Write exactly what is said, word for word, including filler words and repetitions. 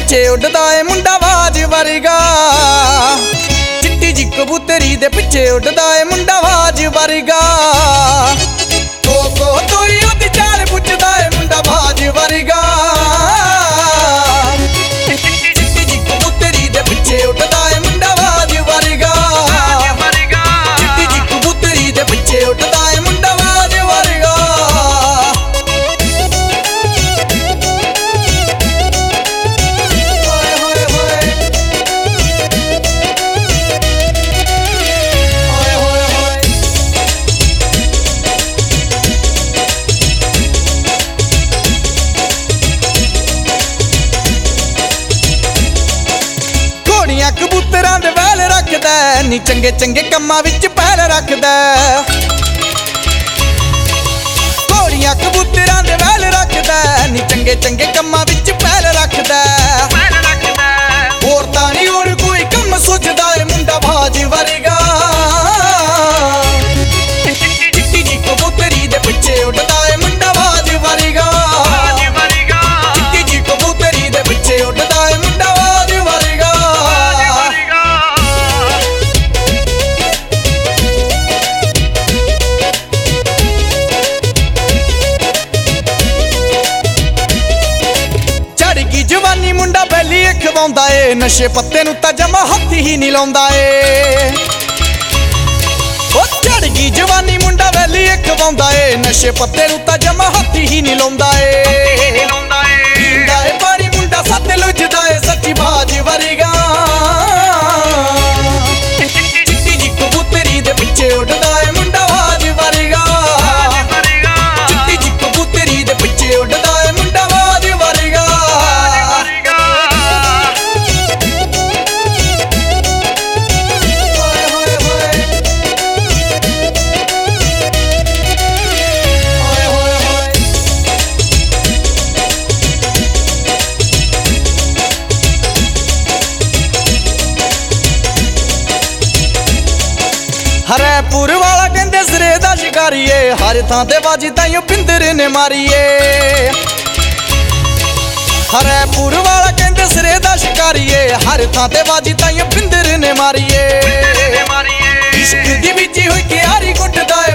ਪਿੱਛੇ ਉੱਡਦਾ ਏ ਮੁੰਡਾ ਬਾਜ ਵਰਗਾ। ਚਿੱਟੀ ਜੀ ਕਬੂਤਰੀ ਦੇ ਪਿੱਛੇ ਉੱਡਦਾ ਏ ਮੁੰਡਾ ਬਾਜ ਵਰਗਾ। ਕੋ ਕੋ ਤੋਈ ਉਹਦੀ ਚਾਲ ਪੁੱਛਦਾ ਏ ਮੁੰਡਾ ਬਾਜ ਵਰਗਾ। ਚਿੱਟੀ ਜੀ ਕਬੂਤਰੀ ਦੇ ਪਿੱਛੇ ਉੱਡਦਾ ਏ ਮੁੰਡਾ ਬਾਜ ਵਰਗਾ। ਚਿੱਟੀ ਜੀ ਕਬੂਤਰੀ ਦੇ ਪਿੱਛੇ ਉੱਡਦਾ ਏ ਮੁੰਡਾ ਬਾਜ ਵਰਗਾ। ਕਬੂਤਰਾਂ ਦੇ ਵੈਲ ਰੱਖਦਾ ਨੀ ਚੰਗੇ ਚੰਗੇ ਕੰਮਾਂ ਵਿੱਚ ਪਹਿਲ ਰੱਖਦਾ। ਘੋੜੀਆਂ ਕਬੂਤਰਾਂ ਦੇ ਵੈਲ ਰੱਖਦਾ ਨੀ ਚੰਗੇ ਚੰਗੇ ਕੰਮਾਂ ਵਿੱਚ ਪਹਿਲ ਰੱਖਦਾ। ਹੋਰ ਤਾਂ ਨੀ ਹੋਰ ਕੋਈ ਕੰਮ ਸੁਝਦਾ ਏ ਮੁੰਡਾ ਬਾਜ ਵਰਗਾ। ਚਿੱਟੀ ਜੀ ਕਬੂਤਰੀ ਦੇ ਪਿੱਛੇ ਉੱਡਦਾ ਏ ਮੁੰਡਾ ਬਾਜ ਵਰਗਾ। ਚਿੱਟੀ ਜੀ ਕਬੂਤਰੀ ਦੇ ਪਿੱਛੇ ਉੱਡਦਾ ਏ ਮੁੰਡਾ ਬਾਜ ਵਰਗਾ। ਜਵਾਨੀ ਮੁੰਡਾ ਬੈਲੀ ਖਵਾਉਂਦਾ ਏ ਨਸ਼ੇ ਪੱਤੇ ਨੂੰ ਤਾਂ ਜਮਾ ਹੱਥ ਹੀ ਨਹੀਂ ਲਾਉਂਦਾ ਏ। ਉਹ ਚੜ ਗਈ ਜਵਾਨੀ ਮੁੰਡਾ ਬੈਲੀ ਖਵਾਉਂਦਾ ਏ ਨਸ਼ੇ ਪੱਤੇ ਨੂੰ ਤਾਂ ਜਮਾ ਹੱਥ ਹੀ ਨਹੀਂ ਲਾਉਂਦਾ ਏ। ਪੀਂਦਾ ਏ ਪਾਣੀ ਮੁੰਡਾ ਸੱਤ ਲੁੱਝਦਾ ਏ ਸੱਚੀ ਬਾਜ ਵਰਗਾ। ਚਿੱਟੀ ਜੀ ਕਬੂਤਰੀ ਦੇ ਪਿੱਛੇ ਉੱਡਦਾ ਏ ਮੁੰਡਾ ਬਾਜ ਵਰਗਾ। ਚਿੱਟੀ ਜੀ ਕਬੂਤਰੀ ਦੇ ਪਿੱਛੇ ਉੱਡਦਾ ਏ ਮੁੰਡਾ ਬਾਜ ਵਰਗਾ। ਹਰੈਪੁਰ ਵਾਲਾ ਕਹਿੰਦੇ ਸਿਰੇ ਦਾ ਸ਼ਿਕਾਰੀ ਏ ਹਰ ਥਾਂ ਤੇ ਬਾਜੀ ਤਾਈਓ ਪਿੰਦਰ ਨੇ ਮਾਰੀ ਏ। ਹਰੈਪੁਰ ਵਾਲਾ ਕਹਿੰਦੇ ਸਿਰੇ ਦਾ ਸ਼ਿਕਾਰੀ ਏ ਹਰ ਥਾਂ ਤੇ ਬਾਜੀ ਤਾਈਓ ਪਿੰਦਰ ਨੇ ਮਾਰੀ ਏ। ਇਸ਼ਕ ਦੀ ਬੀਜੀ ਹੋਈ ਕਿਆਰੀ ਗੁੱਟਦਾ